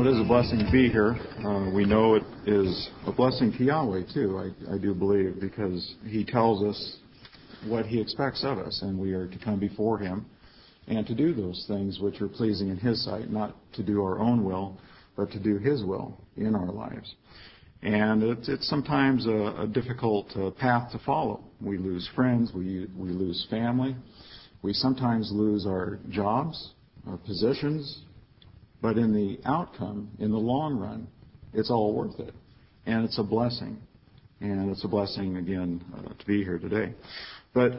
Well, it is a blessing to be here. We know it is a blessing to Yahweh, too, I do believe, because He tells us what He expects of us, and we are to come before Him and to do those things which are pleasing in His sight, not to do our own will, but to do His will in our lives. And it's sometimes a difficult path to follow. We lose friends, we lose family, we sometimes lose our jobs, our positions, but in the outcome, in the long run, it's all worth it. And it's a blessing. And it's a blessing, again, to be here today. But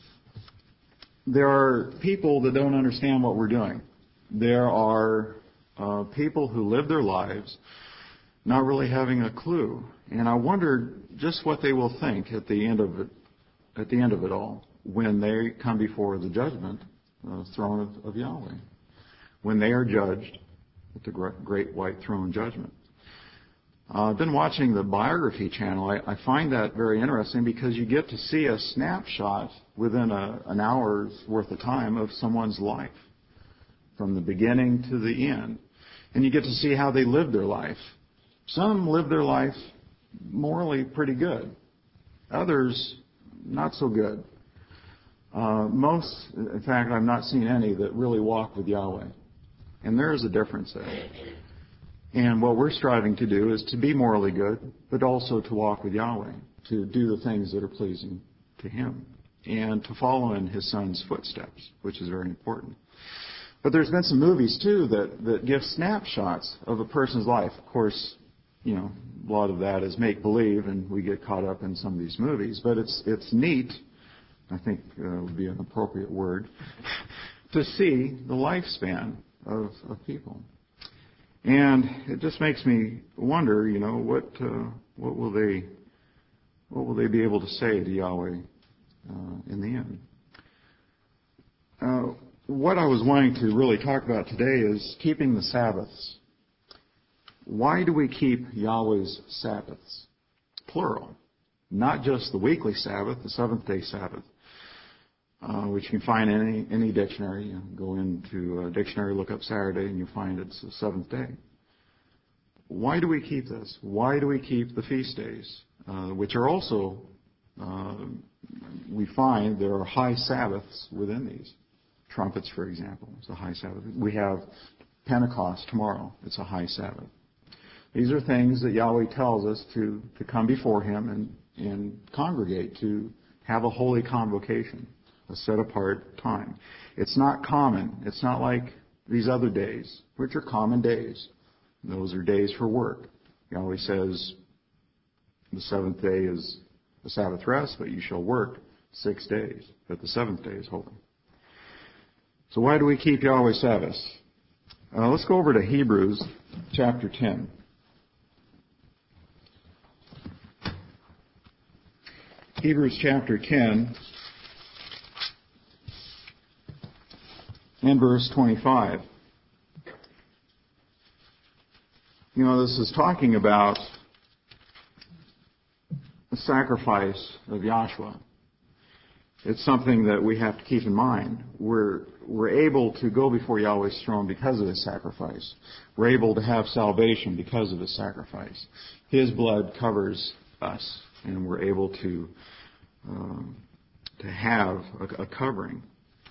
there are people that don't understand what we're doing. There are people who live their lives not really having a clue. And I wonder just what they will think at the end of it all, when they come before the judgment throne of Yahweh, when they are judged at the great white throne judgment. I've been watching the Biography channel. I find that very interesting because you get to see a snapshot within an hour's worth of time of someone's life, from the beginning to the end. And you get to see how they lived their life. Some live their life morally pretty good. Others, not so good. Most, in fact, I've not seen any that really walk with Yahweh. And there is a difference there. And what we're striving to do is to be morally good, but also to walk with Yahweh, to do the things that are pleasing to Him, and to follow in His Son's footsteps, which is very important. But there's been some movies, too, that give snapshots of a person's life. Of course, you know, a lot of that is make-believe, and we get caught up in some of these movies. But it's neat, I think would be an appropriate word, to see the lifespan of people. And it just makes me wonder, you know, what will they be able to say to Yahweh in the end? What I was wanting to really talk about today is keeping the Sabbaths. Why do we keep Yahweh's Sabbaths? Plural. Not just the weekly Sabbath, the seventh-day Sabbath, which you can find in any dictionary. You go into a dictionary, look up Saturday, and you find it's the seventh day. Why do we keep this? Why do we keep the feast days, which are also, we find there are high Sabbaths within these. Trumpets, for example, is a high Sabbath. We have Pentecost tomorrow. It's a high Sabbath. These are things that Yahweh tells us to come before Him and congregate, to have a holy convocation, a set-apart time. It's not common. It's not like these other days, which are common days. Those are days for work. Yahweh says the seventh day is the Sabbath rest, but you shall work 6 days, but the seventh day is holy. So why do we keep Yahweh's Sabbaths? Let's go over to Hebrews chapter 10. Hebrews chapter 10 and verse 25. You know, this is talking about the sacrifice of Yahshua. It's something that we have to keep in mind. We're able to go before Yahweh's throne because of His sacrifice. We're able to have salvation because of His sacrifice. His blood covers us, and we're able to have a covering.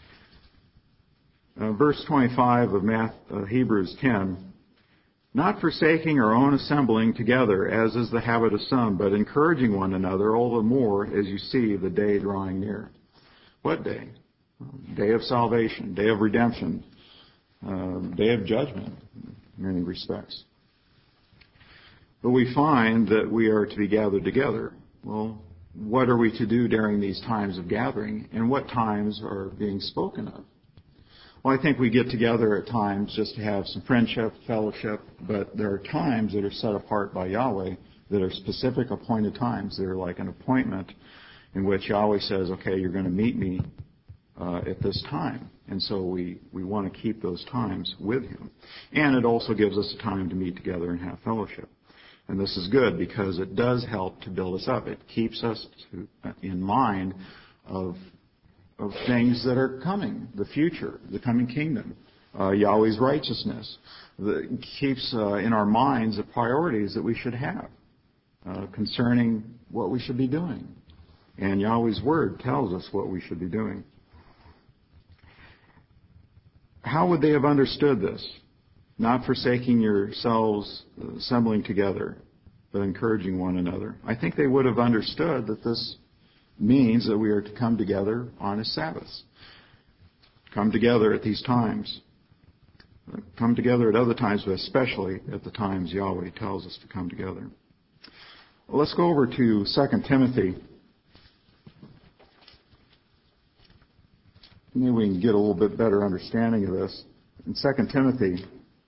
Verse 25 of Hebrews 10, not forsaking our own assembling together, as is the habit of some, but encouraging one another all the more as you see the day drawing near. What day? Day of salvation, day of redemption, day of judgment in many respects. But we find that we are to be gathered together. Well, what are we to do during these times of gathering, and what times are being spoken of? Well, I think we get together at times just to have some friendship, fellowship, but there are times that are set apart by Yahweh that are specific appointed times. They're like an appointment in which Yahweh says, okay, you're going to meet me at this time. And so we want to keep those times with Him. And it also gives us a time to meet together and have fellowship. And this is good because it does help to build us up. It keeps us in mind of things that are coming, the future, the coming kingdom, Yahweh's righteousness. That keeps in our minds the priorities that we should have concerning what we should be doing. And Yahweh's Word tells us what we should be doing. How would they have understood this? Not forsaking yourselves, assembling together, but encouraging one another. I think they would have understood that this means that we are to come together on His Sabbaths. Come together at these times. Come together at other times, but especially at the times Yahweh tells us to come together. Well, let's go over to 2 Timothy. Maybe we can get a little bit better understanding of this. In 2 Timothy,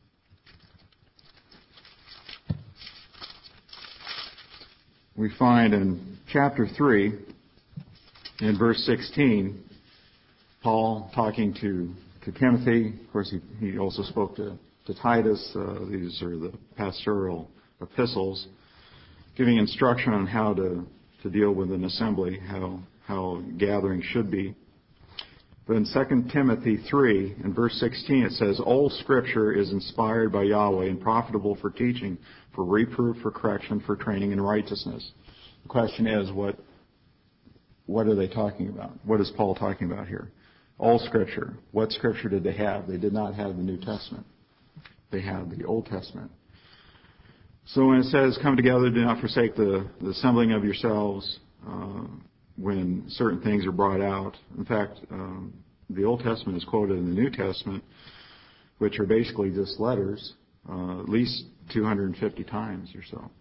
we find in chapter 3, in verse 16, Paul talking to Timothy. Of course, he also spoke to Titus. These are the pastoral epistles, giving instruction on how to deal with an assembly, how gathering should be. But in 2 Timothy 3, in verse 16, it says, "All Scripture is inspired by Yahweh and profitable for teaching, for reproof, for correction, for training in righteousness." The question is, what are they talking about? What is Paul talking about here? All Scripture. What Scripture did they have? They did not have the New Testament. They had the Old Testament. So when it says, "Come together, do not forsake the assembling of yourselves," when certain things are brought out. In fact, the Old Testament is quoted in the New Testament, which are basically just letters, at least 250 times or so.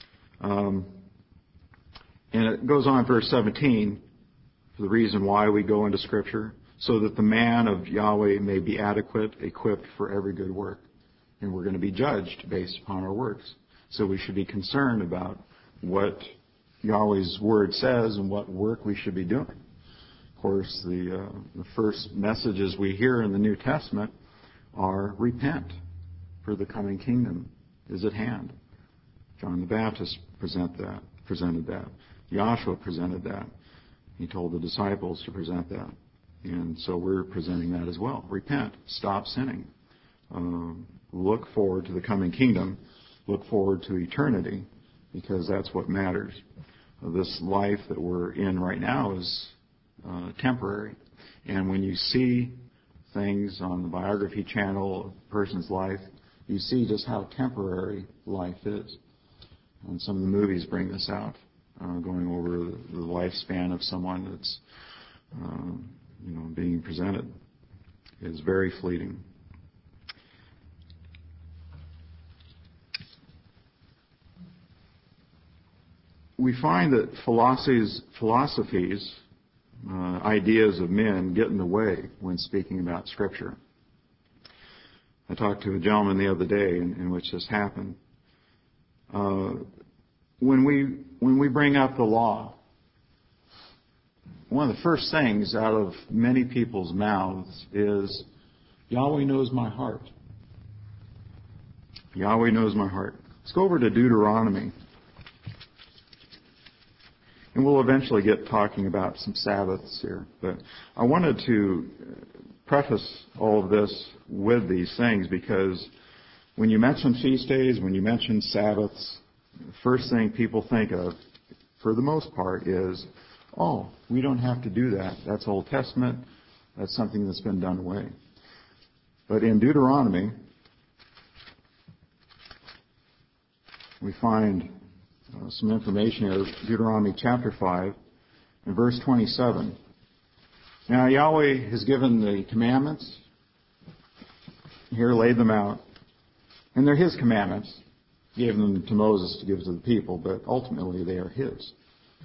And it goes on, verse 17, for the reason why we go into Scripture, so that the man of Yahweh may be adequate, equipped for every good work. And we're going to be judged based upon our works. So we should be concerned about what Yahweh's Word says and what work we should be doing. Of course, the first messages we hear in the New Testament are repent, for the coming kingdom is at hand. John the Baptist presented that. Joshua presented that. He told the disciples to present that. And so we're presenting that as well. Repent. Stop sinning. Look forward to the coming kingdom. Look forward to eternity, because that's what matters. This life that we're in right now is temporary. And when you see things on the biography channel of a person's life, you see just how temporary life is. And some of the movies bring this out, going over the lifespan of someone that's being presented. Is very fleeting. We find that philosophies, ideas of men get in the way when speaking about Scripture. I talked to a gentleman the other day in which this happened. When we bring up the law, one of the first things out of many people's mouths is, "Yahweh knows my heart." Yahweh knows my heart. Let's go over to Deuteronomy. And we'll eventually get talking about some Sabbaths here. But I wanted to preface all of this with these things, because when you mention feast days, when you mention Sabbaths, the first thing people think of, for the most part, is, "Oh, we don't have to do that. That's Old Testament. That's something that's been done away." But in Deuteronomy, we find some information here. Deuteronomy chapter 5 and verse 27. Now Yahweh has given the commandments. Here, laid them out. And they're His commandments. He gave them to Moses to give to the people, but ultimately they are His.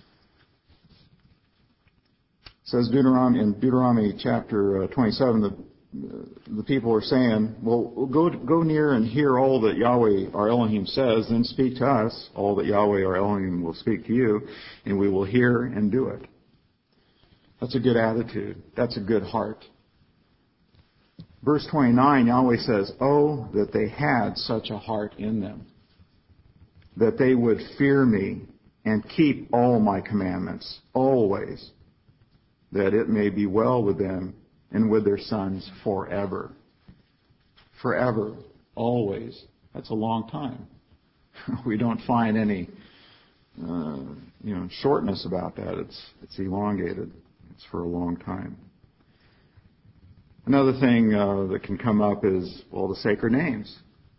It says in Deuteronomy chapter 27, the people are saying, "Well, go near and hear all that Yahweh our Elohim says, then speak to us all that Yahweh our Elohim will speak to you, and we will hear and do it." That's a good attitude. That's a good heart. Verse 29, Yahweh says, "Oh, that they had such a heart in them, that they would fear me and keep all my commandments always, that it may be well with them and with their sons forever." forever, always. That's a long time. We don't find any shortness about that. It's elongated. It's for a long time. Another thing that can come up is, the sacred names.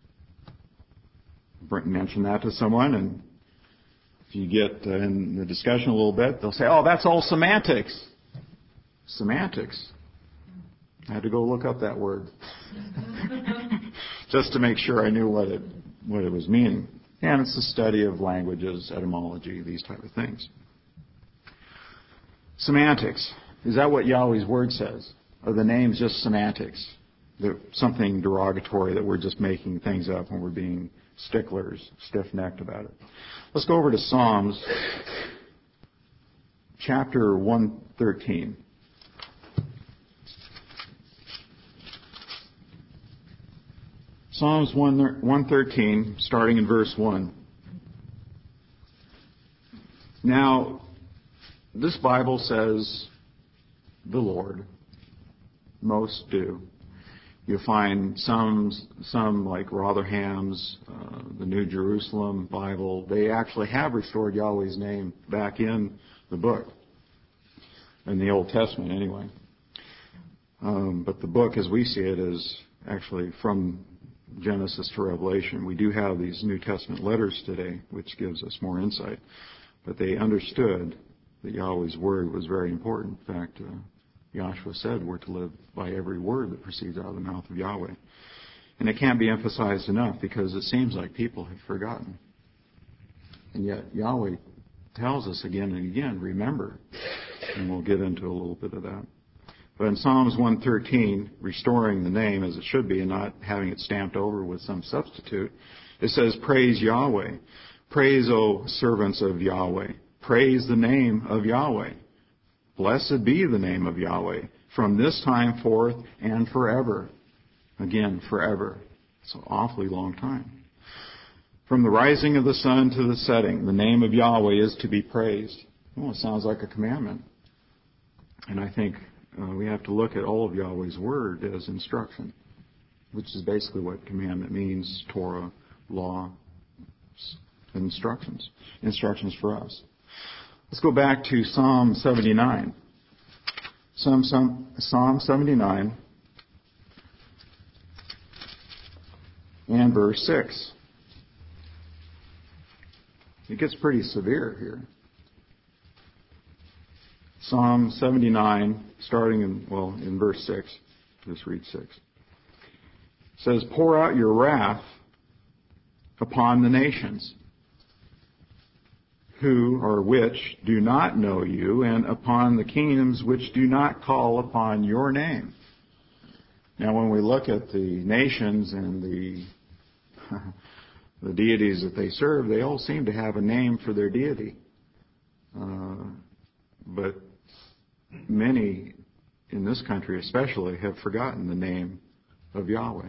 Mention that to someone, and if you get in the discussion a little bit, they'll say, that's all semantics. Semantics. I had to go look up that word just to make sure I knew what it was meaning. And it's the study of languages, etymology, these type of things. Semantics. Is that what Yahweh's word says? Are the names just semantics? They're something derogatory that we're just making things up when we're being sticklers, stiff-necked about it. Let's go over to Psalms chapter 113. Psalms 113, starting in verse 1. Now, this Bible says the Lord. Most do. You find some like Rotherham's, the New Jerusalem Bible, they actually have restored Yahweh's name back in the book, in the Old Testament anyway. But the book, as we see it, is actually from Genesis to Revelation. We do have these New Testament letters today, which gives us more insight. But they understood that Yahweh's word was very important. In fact, Joshua said we're to live by every word that proceeds out of the mouth of Yahweh. And it can't be emphasized enough because it seems like people have forgotten. And yet Yahweh tells us again and again, remember. And we'll get into a little bit of that. But in Psalms 113, restoring the name as it should be and not having it stamped over with some substitute, it says, praise Yahweh. Praise, O servants of Yahweh. Praise the name of Yahweh. Blessed be the name of Yahweh from this time forth and forever. Again, forever. It's an awfully long time. From the rising of the sun to the setting, the name of Yahweh is to be praised. Well, it sounds like a commandment. And I think we have to look at all of Yahweh's word as instruction, which is basically what commandment means, Torah, law, instructions for us. Let's go back to Psalm 79. Psalm 79 and verse 6. It gets pretty severe here. Psalm 79, starting in verse 6. Just read 6. It says, pour out your wrath upon the nations, who or which do not know you, and upon the kingdoms which do not call upon your name. Now, when we look at the nations and the deities that they serve, they all seem to have a name for their deity. But many in this country especially have forgotten the name of Yahweh.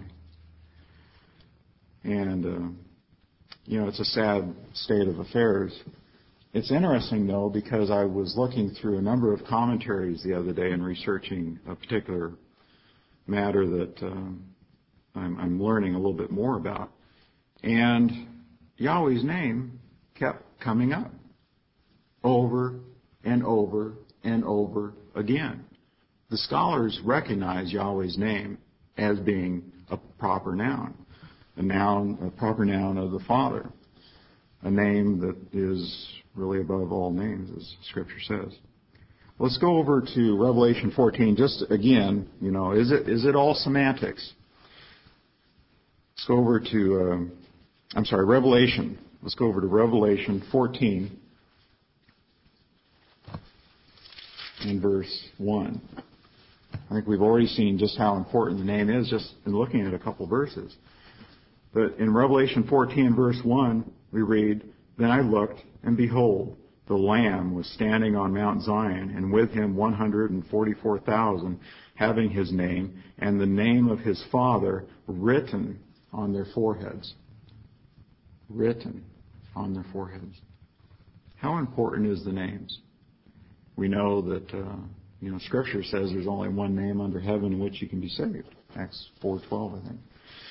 And, it's a sad state of affairs. It's interesting, though, because I was looking through a number of commentaries the other day and researching a particular matter that I'm learning a little bit more about. And Yahweh's name kept coming up over and over and over again. The scholars recognize Yahweh's name as being a proper noun, a proper noun of the Father, a name that is really above all names, as Scripture says. Let's go over to Revelation 14. Just again, is it all semantics? Let's go over to, Revelation. Let's go over to Revelation 14 and verse 1. I think we've already seen just how important the name is just in looking at a couple verses. But in Revelation 14, verse 1, we read, Then I looked, and behold, the Lamb was standing on Mount Zion, and with him 144,000, having his name and the name of his Father written on their foreheads. Written on their foreheads. How important is the names? We know that, Scripture says there's only one name under heaven in which you can be saved. Acts 4:12, I think.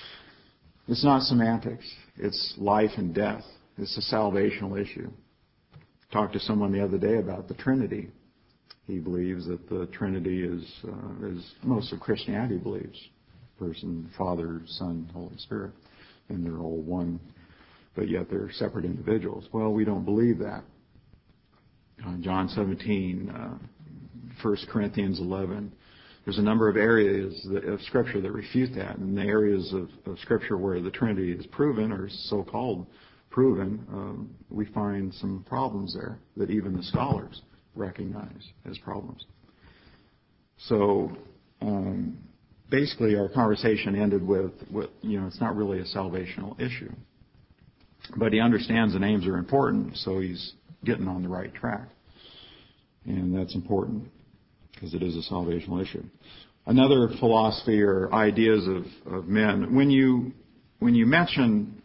It's not semantics. It's life and death. It's a salvational issue. Talked to someone the other day about the Trinity. He believes that the Trinity is most of Christianity believes. Person, Father, Son, Holy Spirit. And they're all one, but yet they're separate individuals. Well, we don't believe that. John 17, 1 Corinthians 11. There's a number of areas of Scripture that refute that. And the areas of Scripture where the Trinity is proven, or so-called proven, we find some problems there that even the scholars recognize as problems. So basically our conversation ended with, it's not really a salvational issue. But he understands the names are important, so he's getting on the right track. And that's important because it is a salvational issue. Another philosophy or ideas of men, when you mention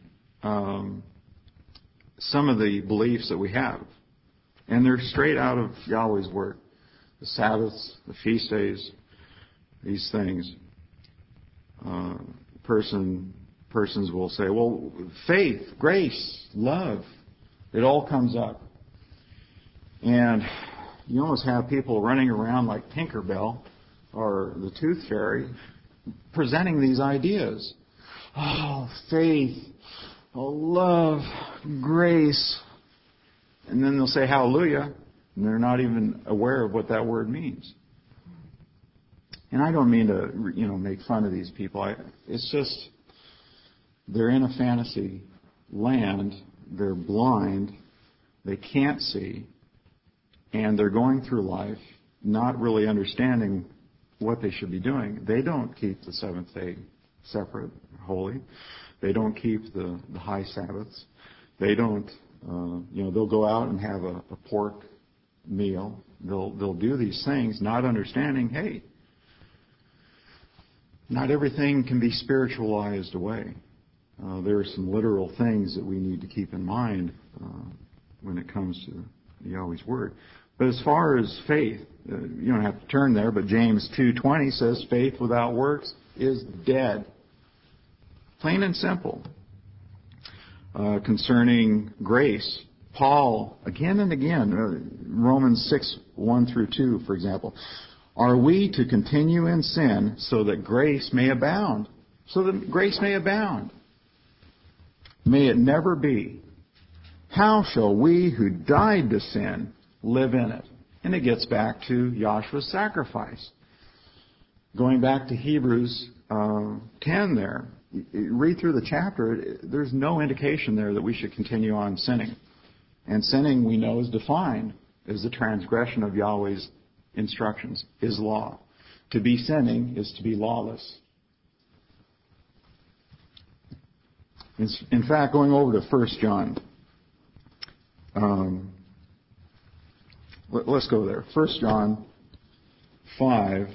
some of the beliefs that we have, and they're straight out of Yahweh's Word, the Sabbaths, the feast days, these things, persons will say, well, faith, grace, love, it all comes up. And you almost have people running around like Tinkerbell or the Tooth Fairy presenting these ideas. Oh, faith, oh, love, grace. And then they'll say hallelujah, and they're not even aware of what that word means. And I don't mean to, make fun of these people. It's just they're in a fantasy land. They're blind. They can't see. And they're going through life not really understanding what they should be doing. They don't keep the seventh day separate, holy. They don't keep the high Sabbaths. They don't, they'll go out and have a pork meal. They'll do these things not understanding, hey, not everything can be spiritualized away. There are some literal things that we need to keep in mind when it comes to Yahweh's Word. But as far as faith, you don't have to turn there, but James 2:20 says faith without works is dead. Plain and simple. Concerning grace, Paul, again and again, Romans 6:1-2, for example, are we to continue in sin so that grace may abound? So that grace may abound. May it never be. How shall we who died to sin live in it? And it gets back to Yahshua's sacrifice. Going back to Hebrews 10 there, read through the chapter, there's no indication there that we should continue on sinning. And sinning, we know, is defined as the transgression of Yahweh's instructions, His law. To be sinning is to be lawless. In fact, going over to 1 John, let's go there. 1 John 5.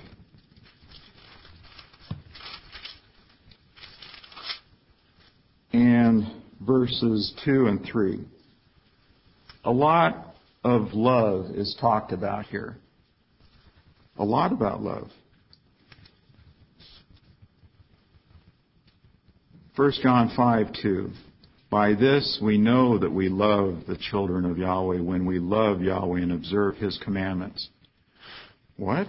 And verses 2 and 3. A lot of love is talked about here. A lot about love. 1 John 5:2. By this we know that we love the children of Yahweh when we love Yahweh and observe His commandments. What?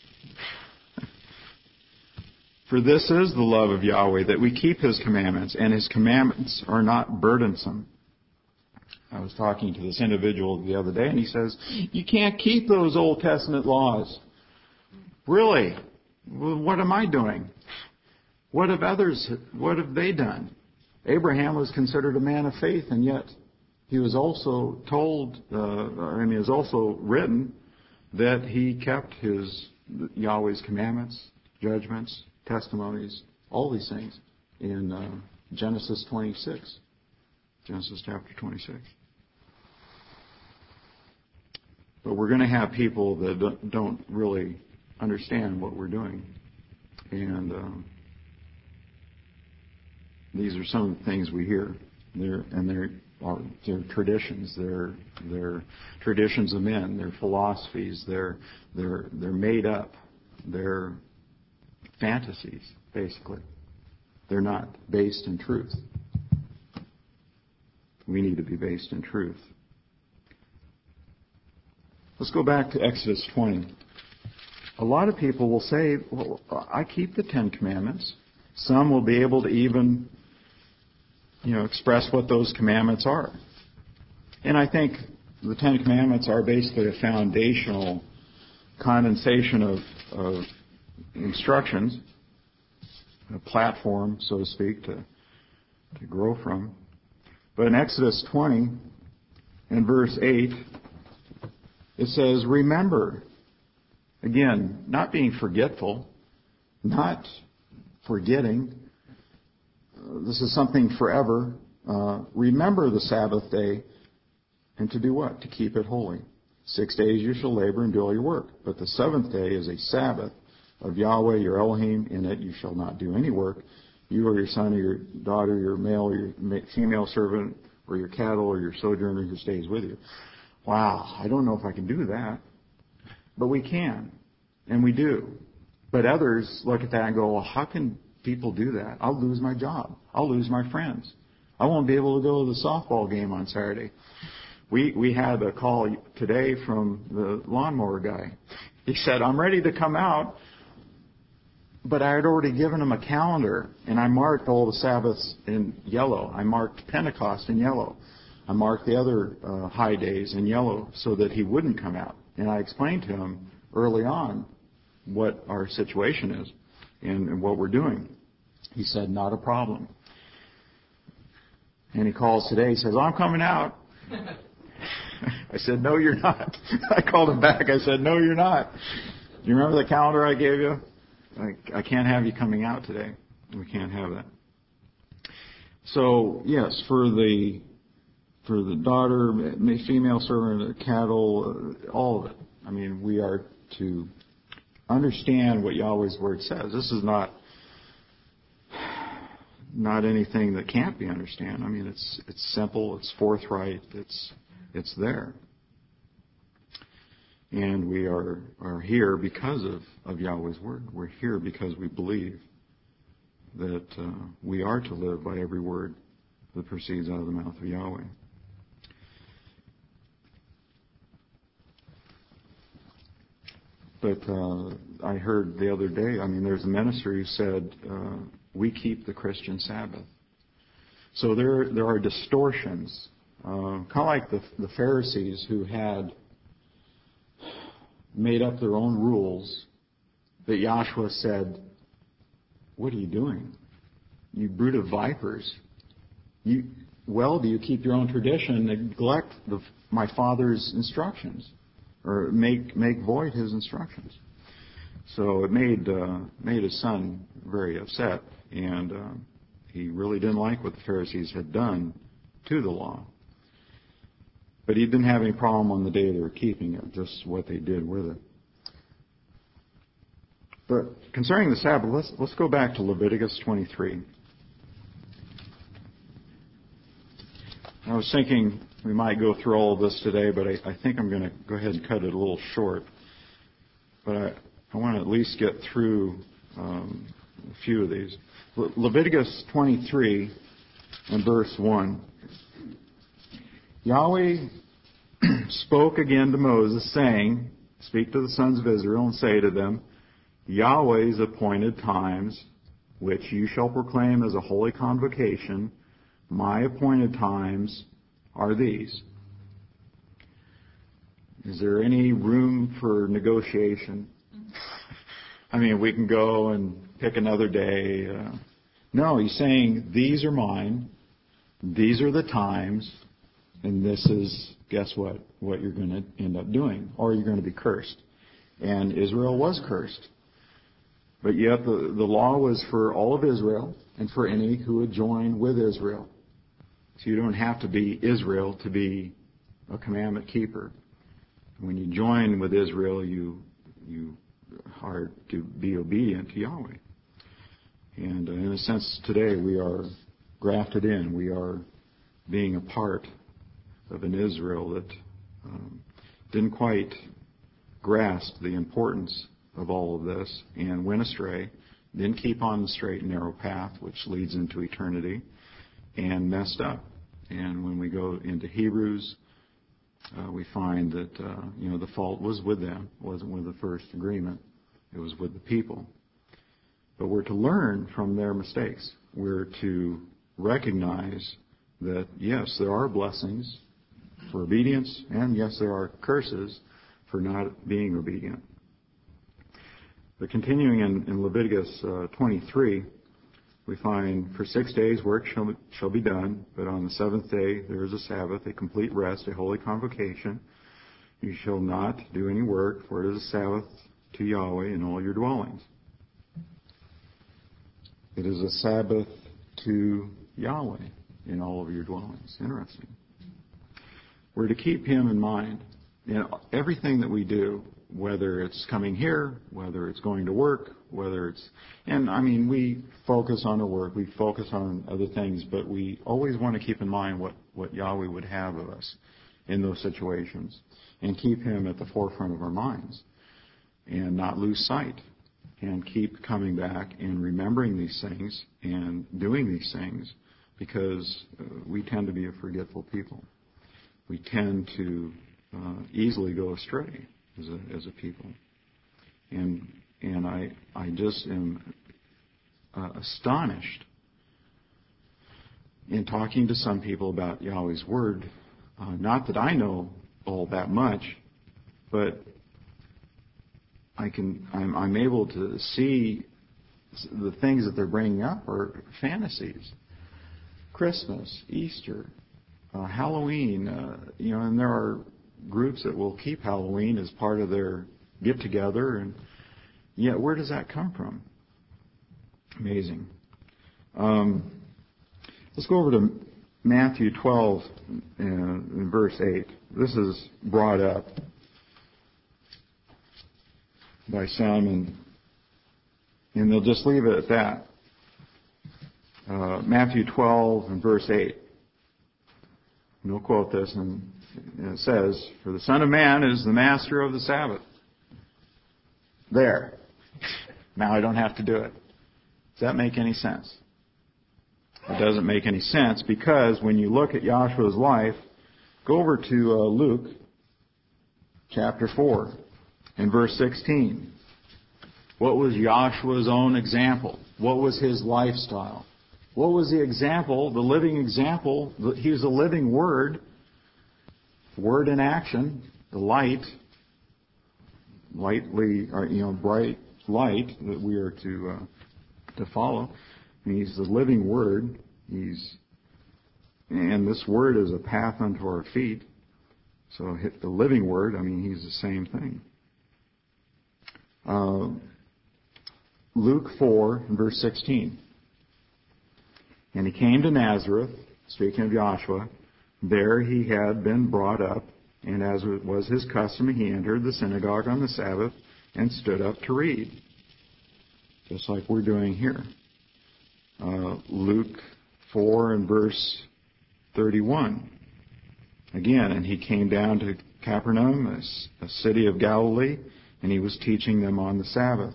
For this is the love of Yahweh, that we keep His commandments, and His commandments are not burdensome. I was talking to this individual the other day, and he says, you can't keep those Old Testament laws. Really? Well, what am I doing? What have they done? Abraham was considered a man of faith, and yet he was also told, it was also written that he kept Yahweh's commandments, judgments, testimonies, all these things in Genesis 26. Genesis chapter 26. But we're going to have people that don't really understand what we're doing. And these are some of the things we hear. They're traditions. They're traditions of men. They're philosophies. They're made up. They're fantasies, basically. They're not based in truth. We need to be based in truth. Let's go back to Exodus 20. A lot of people will say, well, I keep the Ten Commandments. Some will be able to even, express what those commandments are. And I think the Ten Commandments are basically a foundational condensation of instructions, a platform, so to speak, to grow from. But in Exodus 20, in verse 8, it says, remember. Again, not being forgetful, not forgetting. This is something forever. Remember the Sabbath day, and to do what? To keep it holy. 6 days you shall labor and do all your work. But the seventh day is a Sabbath of Yahweh your Elohim. In it you shall not do any work. You or your son or your daughter, your male or your female servant, or your cattle or your sojourner who stays with you. Wow, I don't know if I can do that. But we can, and we do. But others look at that and go, well, how can people do that? I'll lose my job. I'll lose my friends. I won't be able to go to the softball game on Saturday. We had a call today from the lawnmower guy. He said, I'm ready to come out, but I had already given him a calendar, and I marked all the Sabbaths in yellow. I marked Pentecost in yellow. I marked the other high days in yellow so that he wouldn't come out. And I explained to him early on what our situation is and what we're doing. He said, not a problem. And he calls today. He says, I'm coming out. I said, no, you're not. I called him back. I said, no, you're not. Do you remember the calendar I gave you? I can't have you coming out today. We can't have that. So, yes, for the daughter, female servant, cattle, all of it. I mean, we are to understand what Yahweh's Word says. This is not anything that can't be understood. I mean, it's simple, it's forthright, it's there. And we are here because of Yahweh's Word. We're here because we believe that we are to live by every word that proceeds out of the mouth of Yahweh. But I heard the other day, there's a minister who said, we keep the Christian Sabbath. So there are distortions, kind of like the Pharisees who had made up their own rules that Joshua said, what are you doing? You brood of vipers. Do you keep your own tradition and neglect my father's instructions? Or make void his instructions. So it made his son very upset, and he really didn't like what the Pharisees had done to the law. But he didn't have any problem on the day they were keeping it, just what they did with it. But concerning the Sabbath, let's go back to Leviticus 23. I was thinking we might go through all of this today, but I think I'm going to go ahead and cut it a little short. But I want to at least get through a few of these. Leviticus 23 and verse 1. Yahweh spoke again to Moses, saying, speak to the sons of Israel and say to them, Yahweh's appointed times, which you shall proclaim as a holy convocation, my appointed times are these. Is there any room for negotiation? We can go and pick another day. No, he's saying, these are mine, these are the times, and this is, guess what you're going to end up doing, or you're going to be cursed. And Israel was cursed. But yet the law was for all of Israel and for any who would join with Israel. So you don't have to be Israel to be a commandment keeper. When you join with Israel, you are to be obedient to Yahweh. And in a sense, today we are grafted in. We are being a part of an Israel that didn't quite grasp the importance of all of this and went astray didn't keep on the straight and narrow path, which leads into eternity, and messed up. And when we go into Hebrews, we find that the fault was with them. It wasn't with the first agreement. It was with the people. But we're to learn from their mistakes. We're to recognize that, yes, there are blessings for obedience, and yes, there are curses for not being obedient. But continuing in Leviticus 23, we find, for 6 days work shall be done, but on the seventh day there is a Sabbath, a complete rest, a holy convocation. You shall not do any work, for it is a Sabbath to Yahweh in all your dwellings. It is a Sabbath to Yahweh in all of your dwellings. Interesting. We're to keep Him in mind in everything that we do, whether it's coming here, whether it's going to work, we focus on our work, we focus on other things, but we always want to keep in mind what Yahweh would have of us in those situations, and keep Him at the forefront of our minds, and not lose sight, and keep coming back and remembering these things and doing these things, because we tend to be a forgetful people. We tend to easily go astray as a people. And I just am astonished in talking to some people about Yahweh's Word. Not that I know all that much, but I'm able to see the things that they're bringing up are fantasies. Christmas, Easter, Halloween, and there are groups that will keep Halloween as part of their get-together, and yet where does that come from? Amazing. Let's go over to Matthew 12 and verse 8. This is brought up by some, and they'll just leave it at that. Matthew 12 and verse 8. And we'll quote this, and it says, "For the Son of Man is the master of the Sabbath." There. Now I don't have to do it. Does that make any sense? It doesn't make any sense, because when you look at Yahshua's life, go over to Luke chapter 4 and verse 16. What was Yahshua's own example? What was His lifestyle? What was the example, the living example? He was a living Word in action, the light, bright light that we are to follow. And He's the living Word. And this Word is a path unto our feet. So the living Word, He's the same thing. Luke 4 and verse 16. "And He came to Nazareth," speaking of Yahshua, "there He had been brought up, and as was His custom, He entered the synagogue on the Sabbath and stood up to read." Just like we're doing here. Luke 4 and verse 31. Again, "And He came down to Capernaum, a city of Galilee, and He was teaching them on the Sabbath."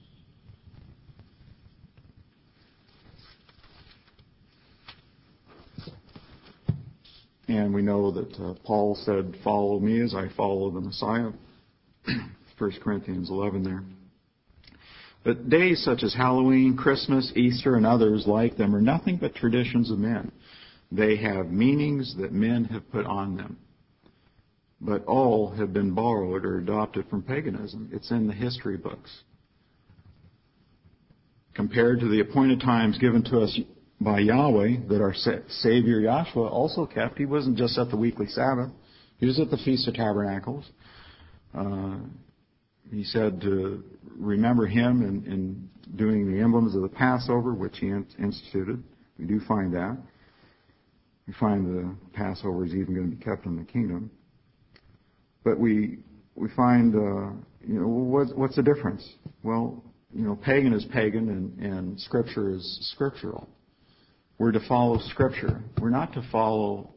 And we know that Paul said, "Follow me as I follow the Messiah." 1 Corinthians 11 there. But days such as Halloween, Christmas, Easter, and others like them are nothing but traditions of men. They have meanings that men have put on them. But all have been borrowed or adopted from paganism. It's in the history books. Compared to the appointed times given to us by Yahweh that our Savior Yahshua also kept, He wasn't just at the weekly Sabbath. He was at the Feast of Tabernacles. He said to remember Him in doing the emblems of the Passover, which He instituted. We do find that. We find the Passover is even going to be kept in the kingdom. But we find, what's the difference? Well, pagan is pagan and Scripture is scriptural. We're to follow Scripture. We're not to follow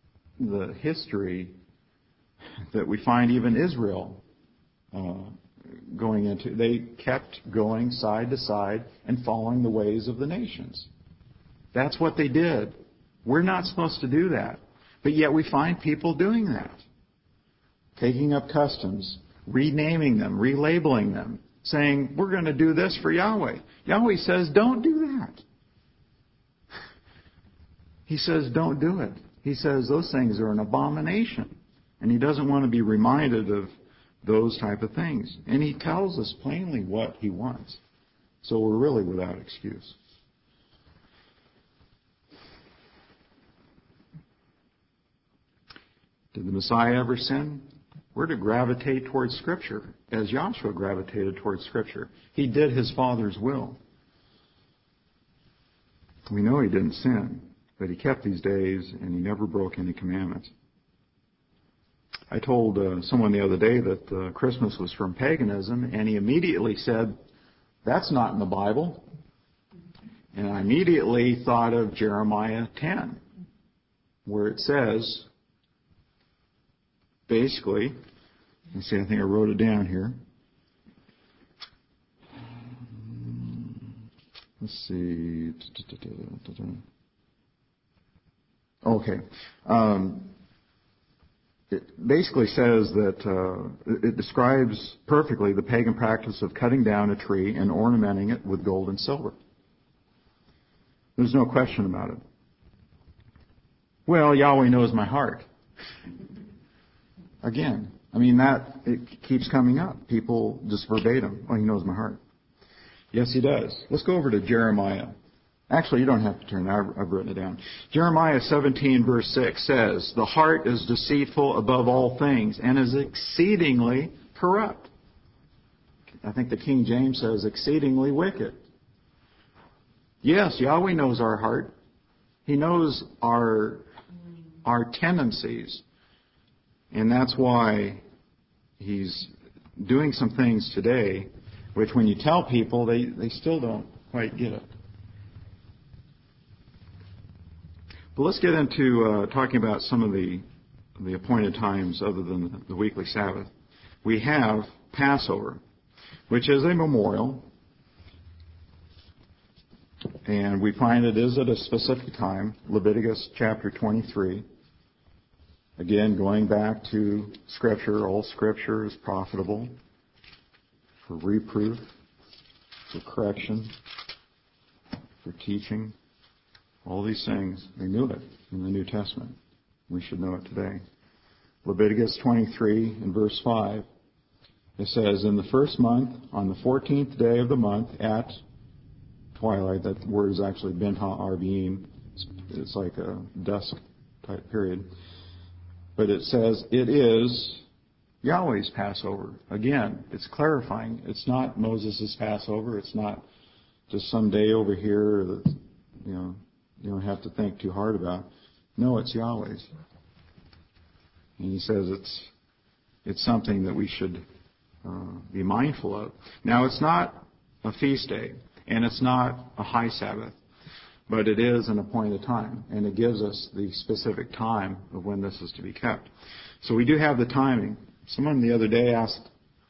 the history that we find even Israel going into. They kept going side to side and following the ways of the nations. That's what they did. We're not supposed to do that. But yet we find people doing that. Taking up customs, renaming them, relabeling them, saying, we're going to do this for Yahweh. Yahweh says, don't do that. He says, don't do it. He says those things are an abomination. And He doesn't want to be reminded of those type of things. And He tells us plainly what He wants. So we're really without excuse. Did the Messiah ever sin? We're to gravitate towards Scripture, as Joshua gravitated towards Scripture. He did his Father's will. We know he didn't sin, but he kept these days and he never broke any commandments. I told someone the other day that Christmas was from paganism, and he immediately said, that's not in the Bible. And I immediately thought of Jeremiah 10, where it says, basically, let's see, I think I wrote it down here. Let's see. Okay. It basically says that it describes perfectly the pagan practice of cutting down a tree and ornamenting it with gold and silver. There's no question about it. Well, Yahweh knows my heart. Again, I mean, it keeps coming up. People just verbatim, He knows my heart. Yes, He does. Let's go over to Jeremiah. Actually, you don't have to turn. I've written it down. Jeremiah 17, verse 6 says, the heart is deceitful above all things and is exceedingly corrupt. I think the King James says exceedingly wicked. Yes, Yahweh knows our heart. He knows our tendencies. And that's why He's doing some things today, which when you tell people, they still don't quite get it. But let's get into talking about some of the appointed times other than the weekly Sabbath. We have Passover, which is a memorial. And we find it is at a specific time, Leviticus chapter 23. Again, going back to Scripture, all Scripture is profitable for reproof, for correction, for teaching. All these things, they knew it in the New Testament. We should know it today. Leviticus 23 and verse 5, it says, in the first month, on the 14th day of the month, at twilight, that word is actually Ben HaArvim, it's like a dusk type period. But it says, it is Yahweh's Passover. Again, it's clarifying. It's not Moses' Passover. It's not just some day over here that, you don't have to think too hard about. No, it's Yahweh's. And he says it's something that we should be mindful of. Now, it's not a feast day, and it's not a high Sabbath. But it is an appointed time, and it gives us the specific time of when this is to be kept. So we do have the timing. Someone the other day asked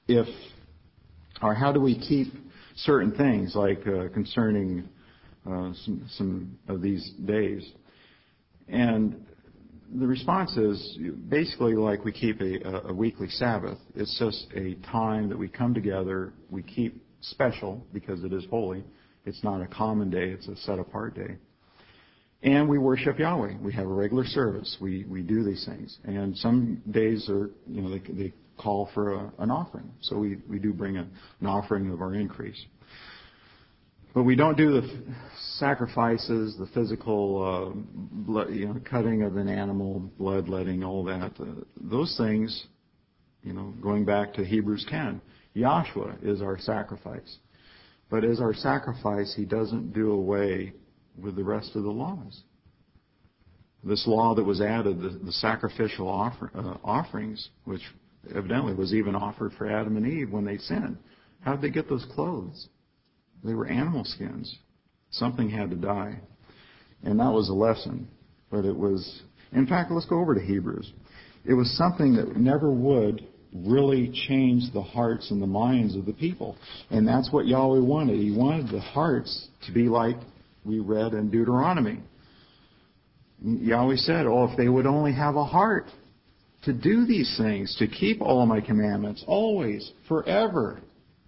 how do we keep certain things, like concerning some of these days. And the response is basically like we keep a weekly Sabbath. It's just a time that we come together, we keep special because it is holy. It's not a common day. It's a set-apart day. And we worship Yahweh. We have a regular service. We do these things. And some days are, they call for an offering. So we do bring an offering of our increase. But we don't do the sacrifices, the physical cutting of an animal, bloodletting, all that. Those things, going back to Hebrews 10, Joshua is our sacrifice. But as our sacrifice, He doesn't do away with the rest of the laws. This law that was added, the sacrificial offerings, which evidently was even offered for Adam and Eve when they sinned. How did they get those clothes? They were animal skins. Something had to die. And that was a lesson. But it was, in fact, let's go over to Hebrews. It was something that never would really change the hearts and the minds of the people. And that's what Yahweh wanted. He wanted the hearts to be like we read in Deuteronomy. Yahweh said, if they would only have a heart to do these things, to keep all of my commandments, always, forever.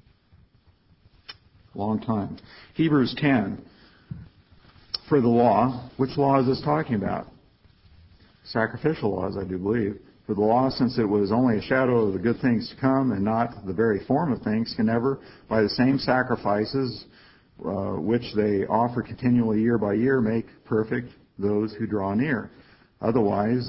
Long time. Hebrews 10. For the law, which law is this talking about? Sacrificial laws, I do believe. For the law, since it was only a shadow of the good things to come and not the very form of things, can never, by the same sacrifices which they offer continually year by year, make perfect those who draw near. Otherwise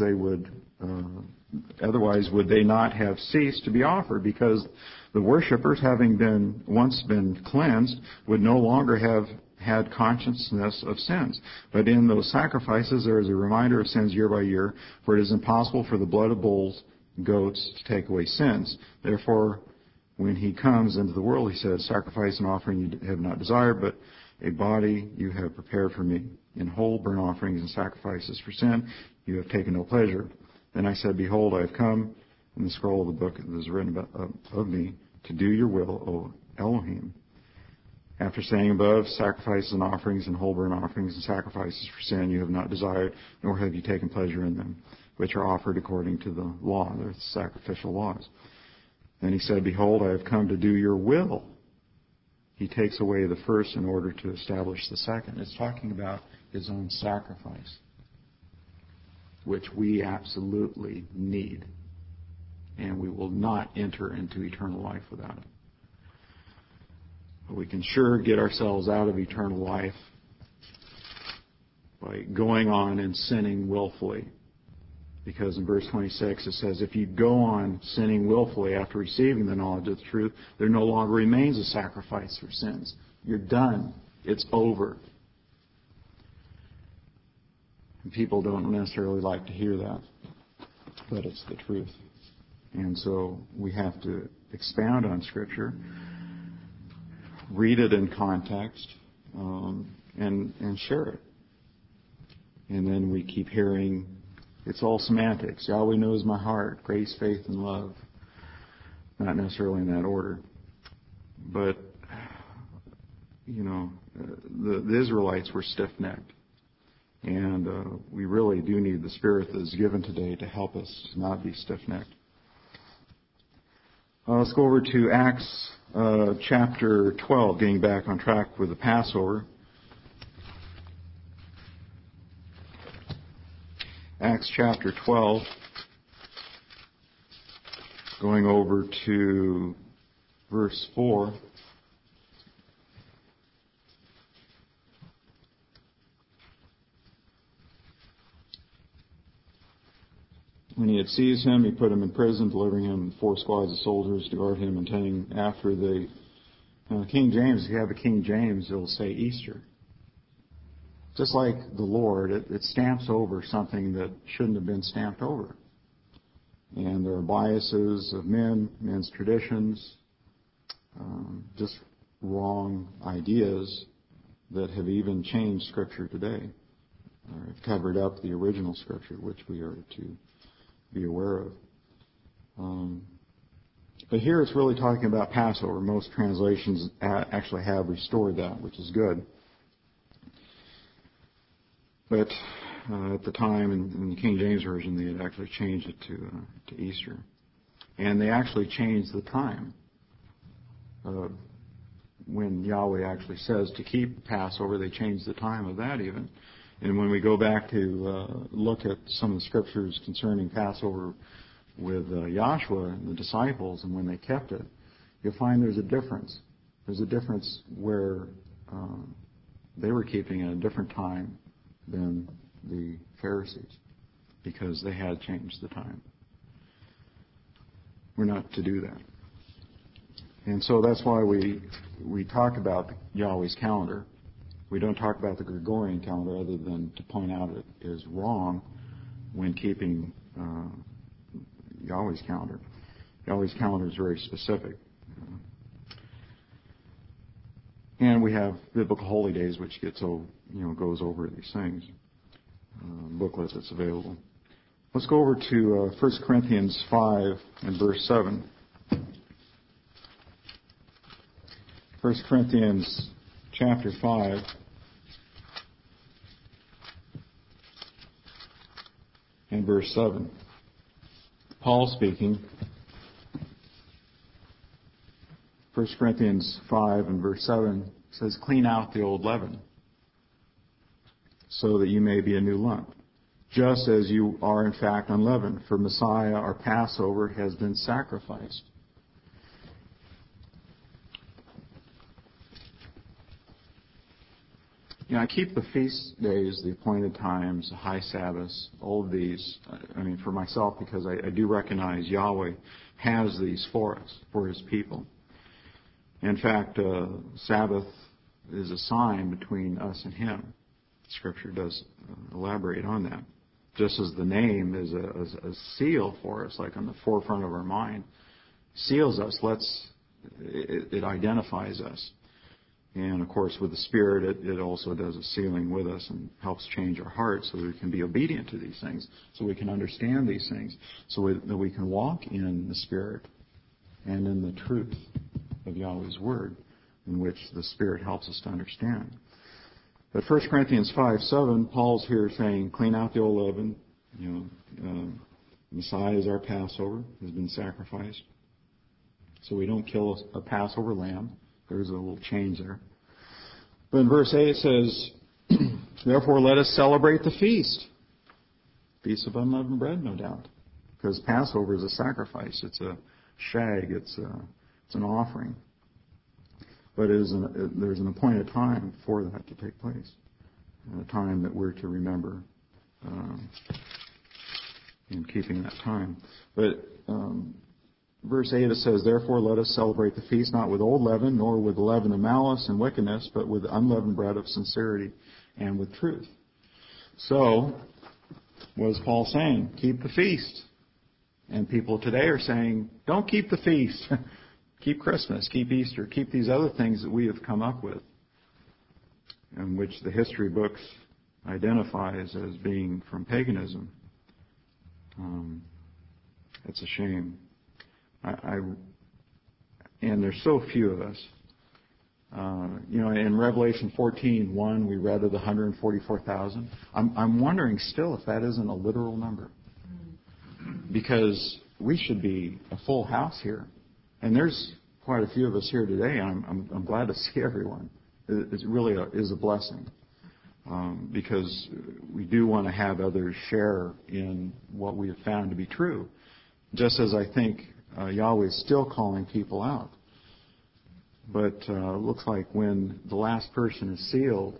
would they not have ceased to be offered, because the worshippers, having once been cleansed, would no longer have had consciousness of sins. But in those sacrifices there is a reminder of sins year by year, for it is impossible for the blood of bulls and goats to take away sins. Therefore, when he comes into the world, he says, sacrifice and offering you have not desired, but a body you have prepared for me. In whole burnt offerings and sacrifices for sin you have taken no pleasure. Then I said, behold, I have come in the scroll of the book that is written of me to do your will, O Elohim. After saying above, sacrifices and offerings and whole burnt offerings and sacrifices for sin you have not desired, nor have you taken pleasure in them, which are offered according to the law, the sacrificial laws. Then he said, behold, I have come to do your will. He takes away the first in order to establish the second. It's talking about his own sacrifice, which we absolutely need. And we will not enter into eternal life without it. But we can sure get ourselves out of eternal life by going on and sinning willfully. Because in verse 26 it says, if you go on sinning willfully after receiving the knowledge of the truth, there no longer remains a sacrifice for sins. You're done. It's over. And people don't necessarily like to hear that, but it's the truth. And so we have to expound on Scripture, read it in context, and share it. And then we keep hearing, it's all semantics. Yahweh knows my heart, grace, faith, and love. Not necessarily in that order. But, the Israelites were stiff-necked. And we really do need the Spirit that is given today to help us not be stiff-necked. Let's go over to Acts chapter 12, getting back on track with the Passover. Acts chapter 12, going over to verse 4. When he had seized him, he put him in prison, delivering him 4 squads of soldiers to guard him, intending after the King James, if you have a King James, it'll say Easter. Just like the Lord, it stamps over something that shouldn't have been stamped over. And there are biases of men's traditions, just wrong ideas that have even changed Scripture today, or have covered up the original Scripture, which we are to be aware of. But here it's really talking about Passover. Most translations actually have restored that, which is good. But at the time, in the King James Version, they had actually changed it to Easter. And they actually changed the time. When Yahweh actually says to keep Passover, they changed the time of that even. And when we go back to look at some of the scriptures concerning Passover with Joshua and the disciples and when they kept it, you'll find there's a difference. There's a difference where they were keeping at a different time than the Pharisees because they had changed the time. We're not to do that. And so that's why we talk about Yahweh's calendar. We don't talk about the Gregorian calendar other than to point out it is wrong when keeping Yahweh's calendar. Yahweh's calendar is very specific. And we have biblical holy days, which goes over these things. Booklet that's available. Let's go over to 1 Corinthians 5 and verse 7. 1 Corinthians chapter 5. And verse 7. Paul speaking. 1 Corinthians 5 and verse 7 says, "Clean out the old leaven, so that you may be a new lump, just as you are in fact unleavened, for Messiah, our Passover, has been sacrificed." You know, I keep the feast days, the appointed times, the high Sabbaths, all of these, for myself, because I do recognize Yahweh has these for us, for His people. In fact, Sabbath is a sign between us and Him. Scripture does elaborate on that. Just as the name is a seal for us, like on the forefront of our mind, seals us, it identifies us. And, of course, with the Spirit, it also does a sealing with us and helps change our hearts so that we can be obedient to these things, so we can understand these things, so that we can walk in the Spirit and in the truth of Yahweh's Word, in which the Spirit helps us to understand. But 1 Corinthians 5:7, Paul's here saying, clean out the old leaven. Messiah is our Passover, has been sacrificed. So we don't kill a Passover lamb. There's a little change there. But in verse 8 it says, "Therefore let us celebrate the feast." Feast of unleavened bread, no doubt. Because Passover is a sacrifice. It's a shag. It's an offering. But there's an appointed time for that to take place. A time that we're to remember in keeping that time. But verse 8 it says, "Therefore let us celebrate the feast not with old leaven, nor with the leaven of malice and wickedness, but with unleavened bread of sincerity and with truth." So, what is Paul saying? Keep the feast. And people today are saying, don't keep the feast. Keep Christmas, keep Easter, keep these other things that we have come up with, in which the history books identifies as being from paganism. It's a shame. And there's so few of us. In Revelation 14:1, we read of the 144,000. I'm wondering still if that isn't a literal number, because we should be a full house here, and there's quite a few of us here today. I'm glad to see everyone. It really is a blessing, because we do want to have others share in what we have found to be true. Just as I think Yahweh is still calling people out. But it looks like when the last person is sealed,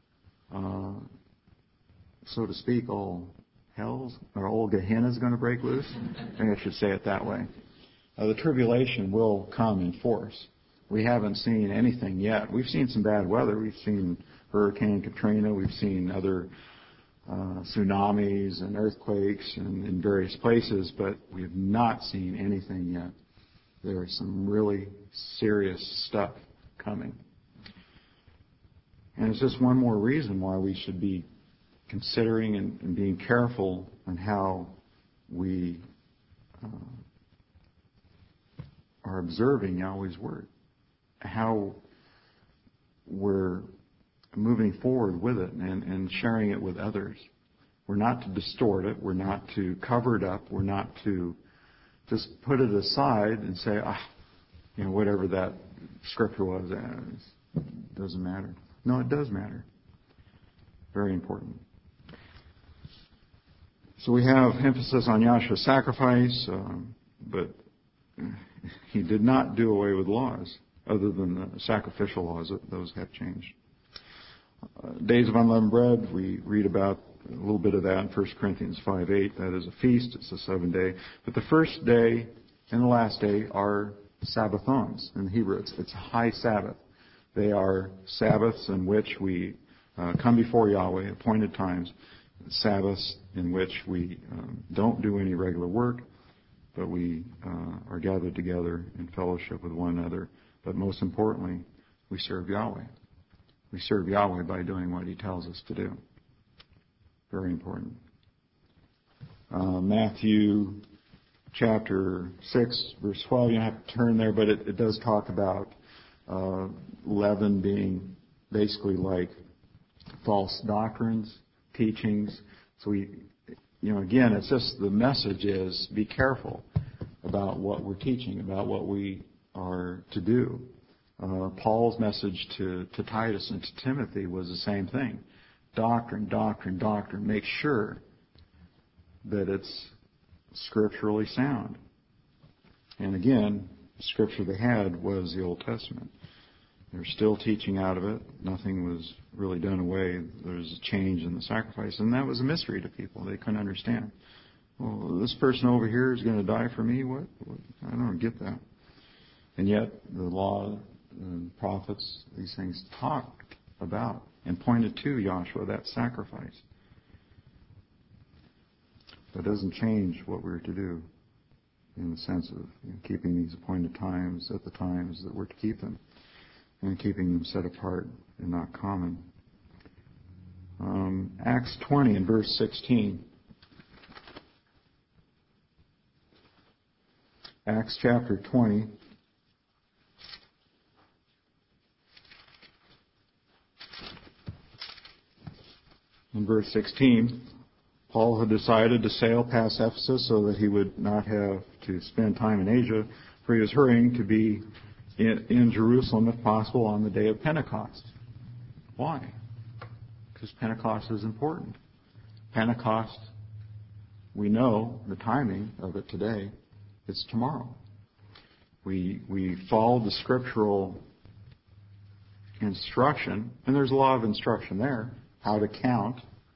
so to speak, all Gehenna is going to break loose. I think I should say it that way. The tribulation will come in force. We haven't seen anything yet. We've seen some bad weather. We've seen Hurricane Katrina. We've seen other tsunamis and earthquakes in various places, but we have not seen anything yet. There is some really serious stuff coming. And it's just one more reason why we should be considering and being careful on how we are observing Yahweh's Word, how we're moving forward with it and sharing it with others. We're not to distort it. We're not to cover it up. We're not to just put it aside and say, whatever that scripture was, it doesn't matter. No, it does matter. Very important. So we have emphasis on Yahshua's sacrifice, but He did not do away with laws, other than the sacrificial laws. Those have changed. Days of unleavened bread, we read about a little bit of that in 1 Corinthians 5:8. That is a feast. It's a 7-day. But the first day and the last day are Sabbathons in Hebrew. It's a high Sabbath. They are Sabbaths in which we come before Yahweh, appointed times. Sabbaths in which we don't do any regular work, but we are gathered together in fellowship with one another. But most importantly, we serve Yahweh. We serve Yahweh by doing what He tells us to do. Very important. Matthew chapter 6, verse 12. You don't have to turn there, but it does talk about leaven being basically like false doctrines, teachings. So again, it's just the message is be careful about what we're teaching, about what we are to do. Paul's message to Titus and to Timothy was the same thing. Doctrine, doctrine, doctrine. Make sure that it's scripturally sound. And again, the scripture they had was the Old Testament. They're still teaching out of it. Nothing was really done away. There's a change in the sacrifice. And that was a mystery to people. They couldn't understand. Well, this person over here is going to die for me? What? I don't get that. And yet, the law and prophets, these things talked about and pointed to Yahshua, that sacrifice. But it doesn't change what we're to do in the sense of keeping these appointed times at the times that we're to keep them and keeping them set apart and not common. Acts 20 and verse 16. Acts chapter 20. In verse 16, Paul had decided to sail past Ephesus so that he would not have to spend time in Asia, for he was hurrying to be in Jerusalem, if possible, on the day of Pentecost. Why? Because Pentecost is important. Pentecost, we know the timing of it today. It's tomorrow. We follow the scriptural instruction, and there's a lot of instruction there, how to count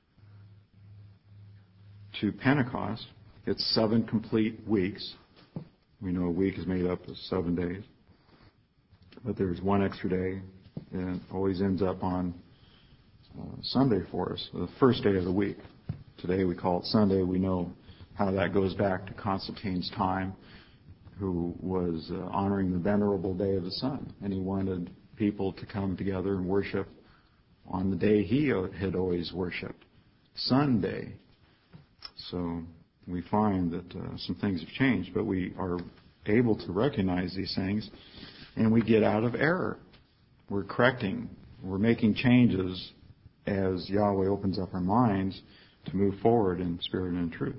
to Pentecost. It's 7 complete weeks. We know a week is made up of 7 days. But there's one extra day, and it always ends up on Sunday for us, the first day of the week. Today we call it Sunday. We know how that goes back to Constantine's time, who was honoring the venerable day of the sun. And he wanted people to come together and worship on the day he had always worshipped, Sunday. So we find that some things have changed, but we are able to recognize these things, and we get out of error. We're correcting. We're making changes as Yahweh opens up our minds to move forward in spirit and in truth.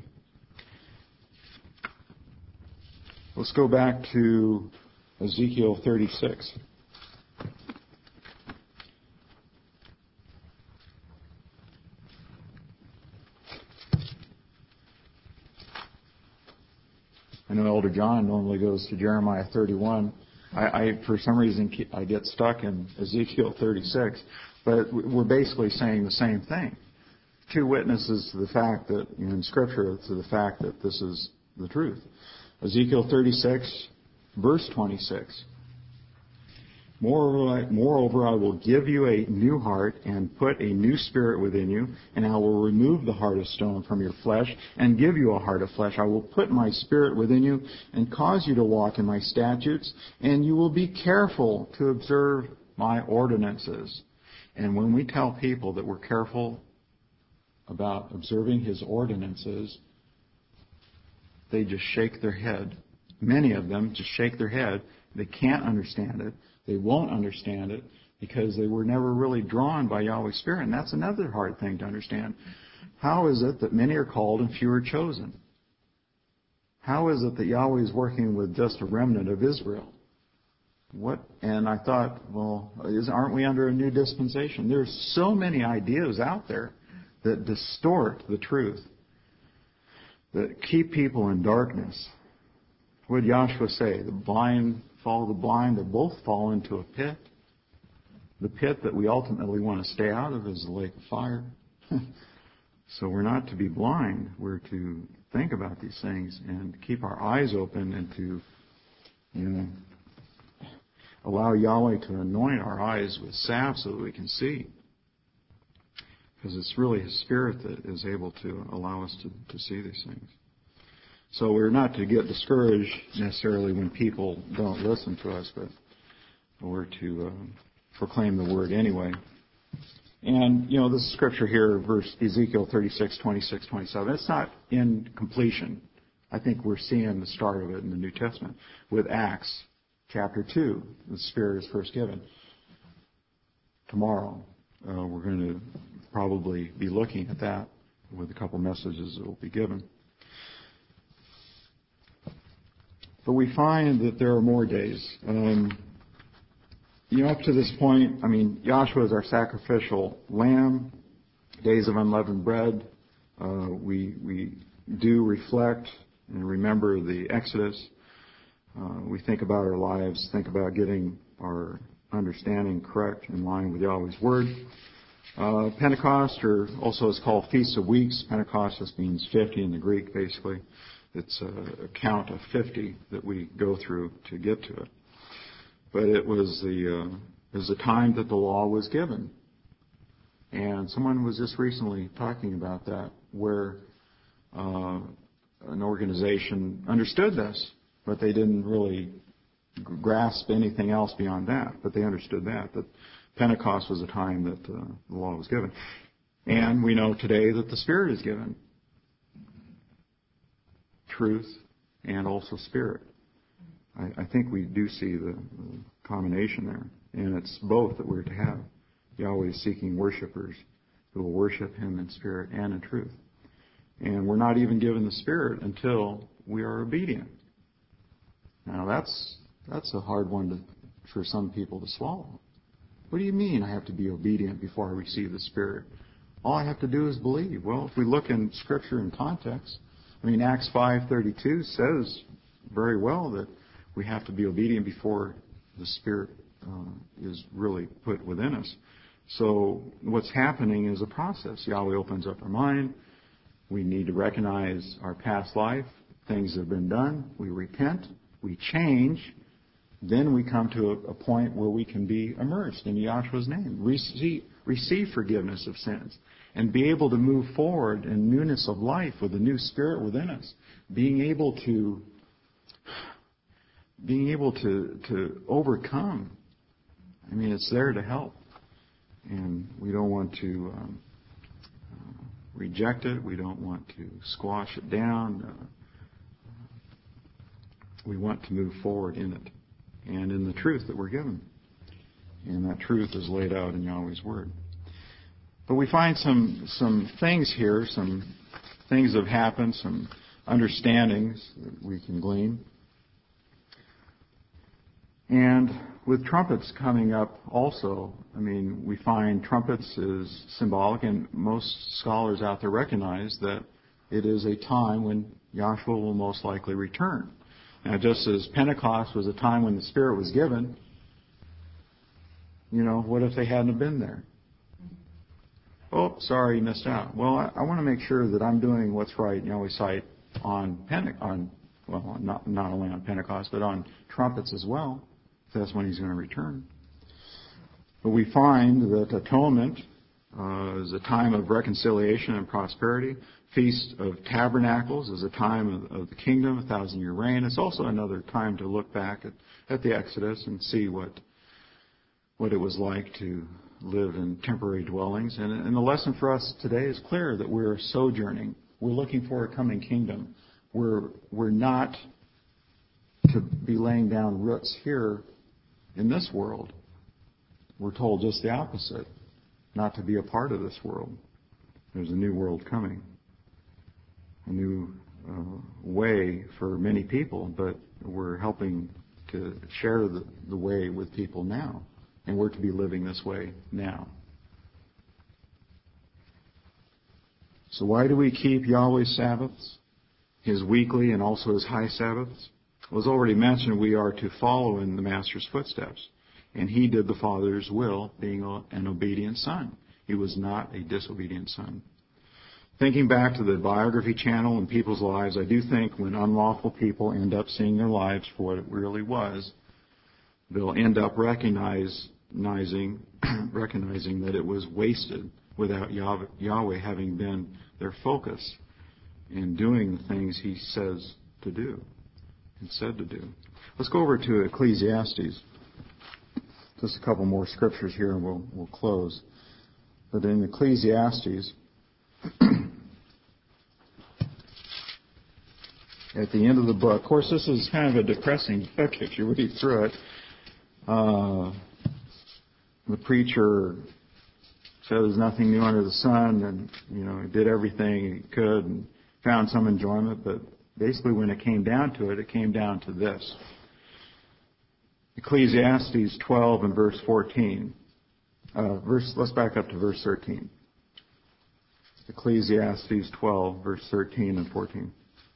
Let's go back to Ezekiel 36. I know Elder John normally goes to Jeremiah 31. I for some reason, I get stuck in Ezekiel 36. But we're basically saying the same thing. 2 witnesses to the fact that, in Scripture, to the fact that this is the truth. Ezekiel 36, verse 26. Moreover, I will give you a new heart and put a new spirit within you, and I will remove the heart of stone from your flesh and give you a heart of flesh. I will put my spirit within you and cause you to walk in my statutes, and you will be careful to observe my ordinances. And when we tell people that we're careful about observing His ordinances, they just shake their head. Many of them just shake their head. They can't understand it. They won't understand it because they were never really drawn by Yahweh's Spirit. And that's another hard thing to understand. How is it that many are called and few are chosen? How is it that Yahweh is working with just a remnant of Israel? What? And I thought, well, aren't we under a new dispensation? There's so many ideas out there that distort the truth, that keep people in darkness. What did Yahshua say? The blind follow the blind. They both fall into a pit. The pit that we ultimately want to stay out of is the lake of fire. So we're not to be blind. We're to think about these things and keep our eyes open and to, allow Yahweh to anoint our eyes with salve so that we can see. Because it's really His Spirit that is able to allow us to see these things. So we're not to get discouraged necessarily when people don't listen to us, but we're to proclaim the Word anyway. And, this scripture here, verse Ezekiel 36, 26, 27, it's not in completion. I think we're seeing the start of it in the New Testament. With Acts chapter 2, the Spirit is first given. Tomorrow, we're going to probably be looking at that with a couple messages that will be given. But we find that there are more days. Up to this point, Yahshua is our sacrificial lamb, days of unleavened bread. We do reflect and remember the Exodus. We think about our lives, think about getting our understanding correct in line with Yahweh's Word. Pentecost, or also it's called Feast of Weeks. Pentecost just means 50 in the Greek, basically. It's a count of 50 that we go through to get to it. But it was the time that the law was given. And someone was just recently talking about that, where an organization understood this, but they didn't really grasp anything else beyond that. But they understood that Pentecost was the time that the law was given. And we know today that the Spirit is given. Truth and also Spirit. I think we do see the combination there. And it's both that we're to have. Yahweh is seeking worshipers who will worship Him in spirit and in truth. And we're not even given the Spirit until we are obedient. Now that's a hard one for some people to swallow. What do you mean I have to be obedient before I receive the Spirit? All I have to do is believe. Well, if we look in Scripture in context, Acts 5:32 says very well that we have to be obedient before the Spirit is really put within us. So what's happening is a process. Yahweh opens up our mind. We need to recognize our past life, things that have been done. We repent. We change. Then we come to a point where we can be immersed in Yahshua's name, receive forgiveness of sins, and be able to move forward in newness of life with the new Spirit within us, being able to overcome. It's there to help. And we don't want to reject it. We don't want to squash it down. We want to move forward in it and in the truth that we're given. And that truth is laid out in Yahweh's Word. But we find some things here, some things that have happened, some understandings that we can glean. And with trumpets coming up also, we find trumpets is symbolic, and most scholars out there recognize that it is a time when Yahshua will most likely return. Now, just as Pentecost was a time when the Spirit was given, what if they hadn't been there? Oh, sorry, you missed out. Well, I want to make sure that I'm doing what's right in Yahweh's sight on not only on Pentecost, but on trumpets as well. That's when He's going to return. But we find that atonement is a time of reconciliation and prosperity. Feast of Tabernacles is a time of the kingdom, 1,000-year reign. It's also another time to look back at the Exodus and see what it was like to live in temporary dwellings. And the lesson for us today is clear that we're sojourning. We're looking for a coming kingdom. We're not to be laying down roots here in this world. We're told just the opposite, not to be a part of this world. There's a new world coming, a new way for many people, but we're helping to share the way with people now, and we're to be living this way now. So why do we keep Yahweh's Sabbaths, His weekly and also His high Sabbaths? Well, as already mentioned, we are to follow in the Master's footsteps. And He did the Father's will, being an obedient Son. He was not a disobedient Son. Thinking back to the biography channel and people's lives, I do think when unlawful people end up seeing their lives for what it really was, they'll end up recognizing that it was wasted without Yahweh having been their focus in doing the things He says to do and said to do. Let's go over to Ecclesiastes. Just a couple more scriptures here and we'll close. But in Ecclesiastes, at the end of the book, of course, this is kind of a depressing book if you read through it. The preacher said there's nothing new under the sun, and he did everything he could and found some enjoyment. But basically, when it came down to it, it came down to this: Ecclesiastes 12 and verse 14. Let's back up to verse 13. Ecclesiastes 12, verse 13 and 14.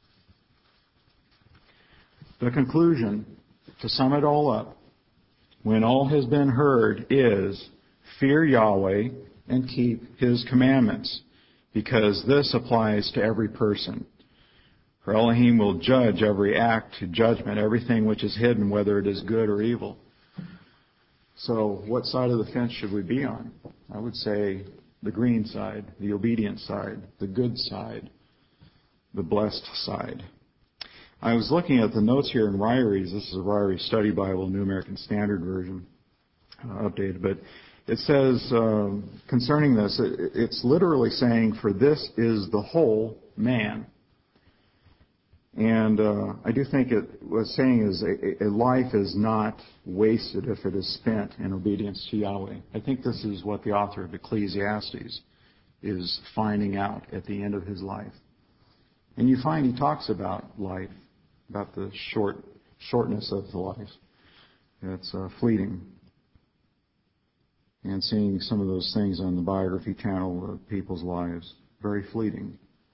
The conclusion, to sum it all up, when all has been heard, is fear Yahweh and keep His commandments, because this applies to every person. For Elohim will judge every act to judgment, everything which is hidden, whether it is good or evil. So what side of the fence should we be on? I would say the green side, the obedient side, the good side, the blessed side. I was looking at the notes here in Ryrie's. This is a Ryrie Study Bible, New American Standard Version, updated. But it says concerning this, it's literally saying, for this is the whole man. And I do think it was saying is a life is not wasted if it is spent in obedience to Yahweh. I think this is what the author of Ecclesiastes is finding out at the end of his life. And you find he talks about life, about the shortness of the life. It's fleeting. And seeing some of those things on the biography channel of people's lives, very fleeting.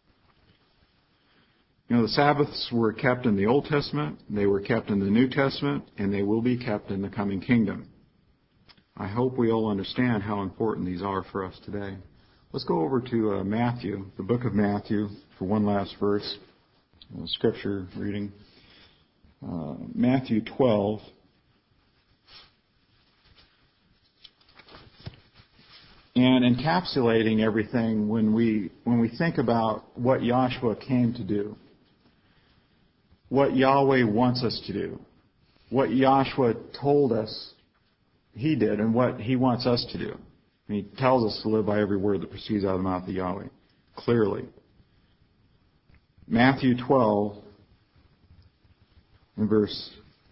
The Sabbaths were kept in the Old Testament, they were kept in the New Testament, and they will be kept in the coming kingdom. I hope we all understand how important these are for us today. Let's go over to Matthew, the book of Matthew, for one last verse, scripture reading. Matthew 12. And encapsulating everything when we think about what Yahshua came to do, what Yahweh wants us to do, what Yahshua told us He did, and what He wants us to do. And He tells us to live by every word that proceeds out of the mouth of Yahweh, clearly. Matthew 12, in verse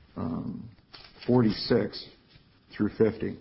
46 through 50.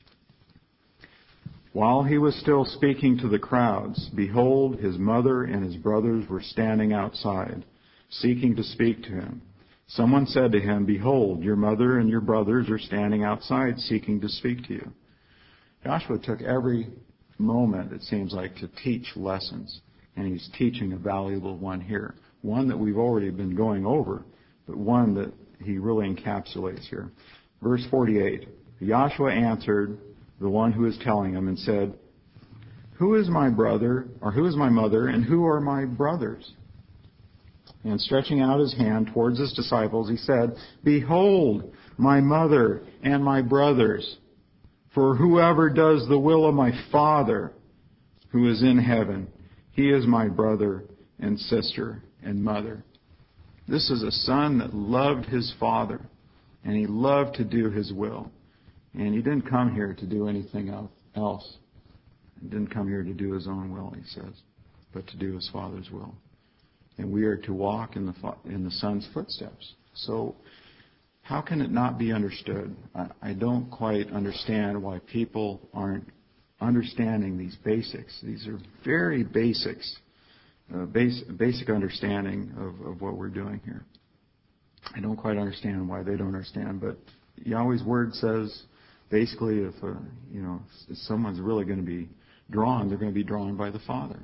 While He was still speaking to the crowds, behold, His mother and His brothers were standing outside, seeking to speak to Him. Someone said to Him, behold, your mother and your brothers are standing outside, seeking to speak to you. Joshua took every moment, it seems like, to teach lessons. And he's teaching a valuable one here. One that we've already been going over, but one that he really encapsulates here. Verse 48. Joshua answered the one who was telling him and said, who is my brother, or who is my mother, and who are my brothers? And stretching out his hand towards his disciples, he said, behold, my mother and my brothers. For whoever does the will of my Father who is in heaven, he is my brother and sister and mother. This is a son that loved his father, and he loved to do his will. And he didn't come here to do anything else. He didn't come here to do his own will, he says, but to do his Father's will. And we are to walk in the Son's footsteps. So how can it not be understood? I don't quite understand why people aren't understanding these basics. These are very basics, basic understanding of what we're doing here. I don't quite understand why they don't understand, but Yahweh's Word says basically if someone's really going to be drawn, they're going to be drawn by the Father.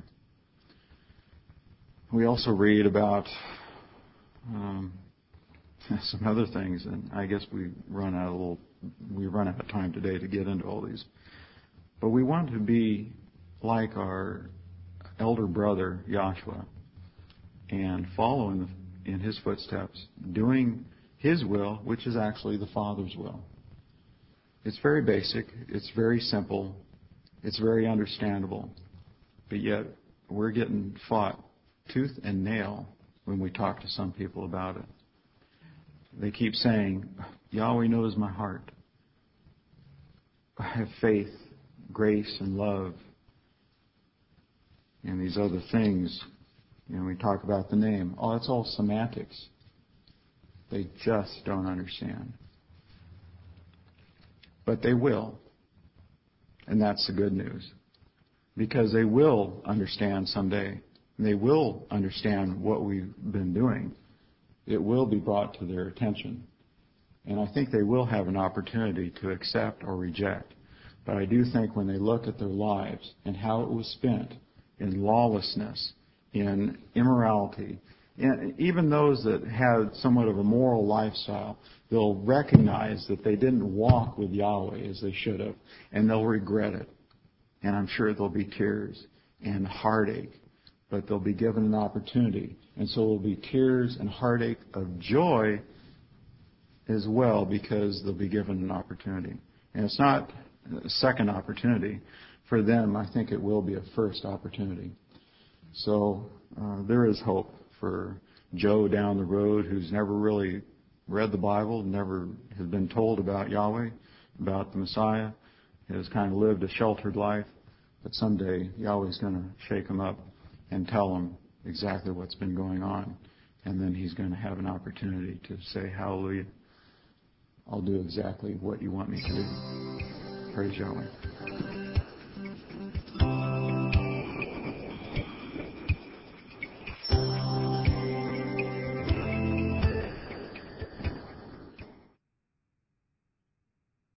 We also read about some other things, and I guess we run out of time today to get into all these. But we want to be like our elder brother Joshua and follow in his footsteps, doing his will, which is actually the Father's will. It's very basic, it's very simple, it's very understandable, but yet we're getting fought tooth and nail when we talk to some people about it. They keep saying, Yahweh knows my heart. I have faith, grace, and love and these other things. We talk about the name. Oh, it's all semantics. They just don't understand. But they will. And that's the good news. Because they will understand someday. And they will understand what we've been doing. It will be brought to their attention. And I think they will have an opportunity to accept or reject. But I do think when they look at their lives and how it was spent in lawlessness, in immorality, and even those that had somewhat of a moral lifestyle, they'll recognize that they didn't walk with Yahweh as they should have, and they'll regret it. And I'm sure there'll be tears and heartache, but they'll be given an opportunity. And so there'll be tears and heartache of joy as well, because they'll be given an opportunity. And it's not a second opportunity. For them, I think it will be a first opportunity. So there is hope for Joe down the road, who's never really read the Bible, never has been told about Yahweh, about the Messiah, has kind of lived a sheltered life. But someday Yahweh's going to shake him up and tell him exactly what's been going on. And then he's going to have an opportunity to say, hallelujah, I'll do exactly what you want me to do. Praise Yahweh.